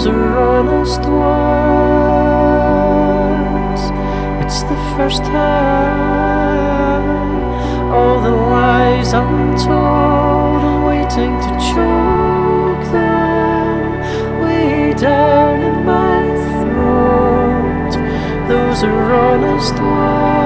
are honest ones. It's the first time. All the lies untold and waiting to choke them way down in my throat. Those are honest ones.